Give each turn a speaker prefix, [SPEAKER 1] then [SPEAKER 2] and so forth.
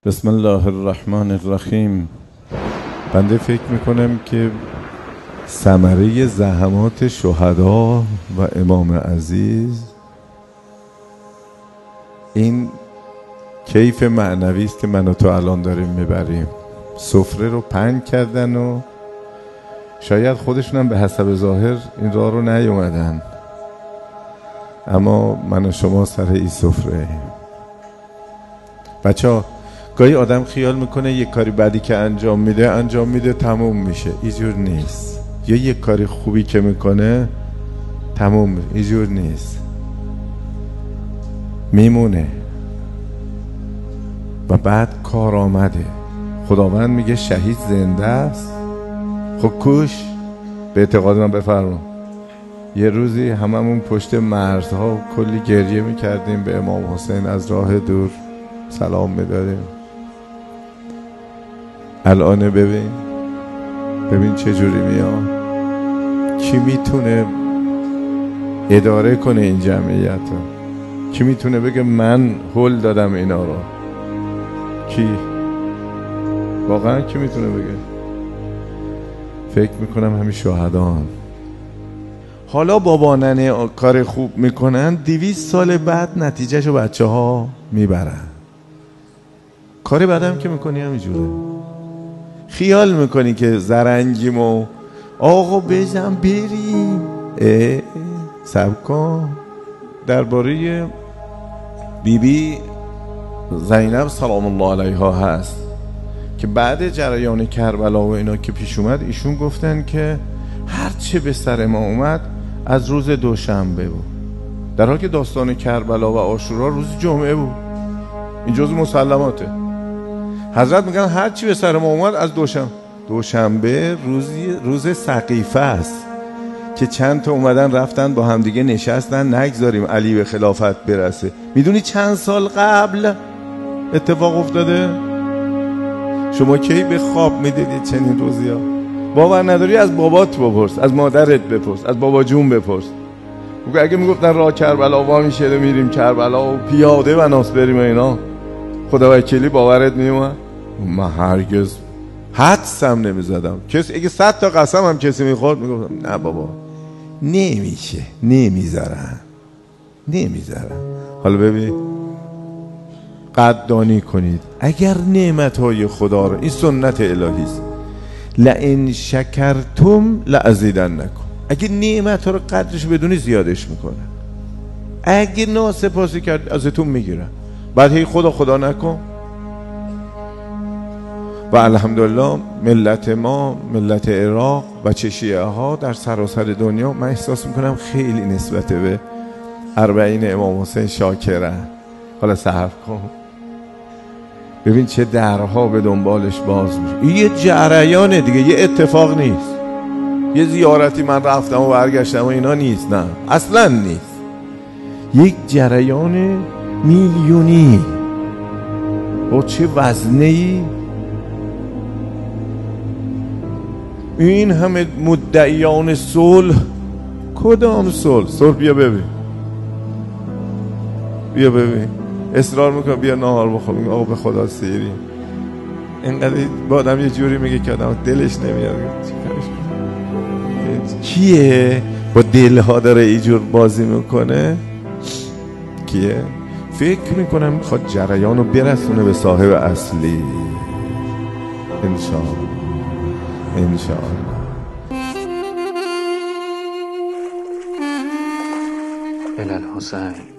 [SPEAKER 1] بسم الله الرحمن الرحیم. بنده فکر میکنم که ثمره زحمات شهدا و امام عزیز این کیف معنوی است که من و تو الان داریم میبریم. سفره رو پهن کردن و شاید خودشون هم به حسب ظاهر این راه رو نیومدن، اما من و شما سر این سفره. بچه‌ها گاهی آدم خیال میکنه یک کاری بدی که انجام میده تموم میشه. اینجور نیست. یا یک کاری خوبی که میکنه تموم میشه. اینجور نیست، میمونه و بعد کار آمده. خداوند میگه شهید زنده است، خب کوش. به اعتقاد من بفرما یه روزی هممون پشت مرزها کلی گریه میکردیم، به امام حسین از راه دور سلام میدادیم. الان ببین چه جوری میاد. کی میتونه اداره کنه این جمعیت رو؟ کی میتونه بگه من هول دادم اینا رو؟ کی؟ واقعا کی میتونه بگه؟ فکر میکنم همین شهدان. حالا بابا ننه کار خوب میکنن، 200 سال بعد نتیجهشو بچه ها میبرن. کار بعدم که میکنی همینجوره. خیال میکنی که زرنگیم و آقا بزن بریم. صبر کن. درباره بیبی زینب سلام الله علیها هست که بعد جریان کربلا و اینا که پیش اومد، ایشون گفتن که هرچه به سر ما اومد از روز دوشنبه بود، در حالی که داستان کربلا و عاشورا روز جمعه بود. این جزء مسلماته. حضرت میگن هرچی به سر ما اومد از دوشنبه روز سقیفه است که چند تا اومدن رفتن با همدیگه نشستن نگذاریم علی به خلافت برسه. میدونی چند سال قبل اتفاق افتاده؟ شما کی به خواب میدیدید چنین روزی ها؟ باور نداری از بابات بپرس، از مادرت بپرس، از بابا جون بپرس. اگه میگفتن راه کربلا وا میشه میریم کربلا و پیاده و ناس بریم اینا، خدا وکیلی باورت میومد؟ من هرگز حدسم نمیزدم. کسی اگه 100 تا قسم هم کسی میخورد میگفتم نه بابا نمیشه، نمیذارم. حالا ببین، قدردانی کنید اگر نعمتهای خدا رو، این سنت الهی است، لئن شکرتم لازیدنکم. اگه نعمت ها رو قدرش بدونی زیادش میکنه. اگه ناسپاسی کرد ازتون میگیرن. بعد هی خدا نکن. و الحمدلله ملت ما، ملت عراق و شیعه ها در سراسر دنیا، من احساس میکنم خیلی نسبت به 40 امام حسین شاکرن. حالا صبر کن ببین چه درها به دنبالش باز میشه. این یه جریانه دیگه، یه اتفاق نیست. یه زیارتی من رفتم و برگشتم و اینا نیست، نه اصلا نیست. یک جریان میلیونی با چه وزنه‌ای. این همه مدعیان صلح، کدام صلح؟ بیا ببین اصرار میکنم بیا نهار بخوریم. آقا به خدا سیری اینقدر با آدم یه جوری میگه که آدم دلش نمیاد. کیه با دلها داره اینجور بازی میکنه؟ کیه؟ فکر میکنم میخواد جریان رو برسونه به صاحب اصلی. انشاءالله
[SPEAKER 2] الالحسین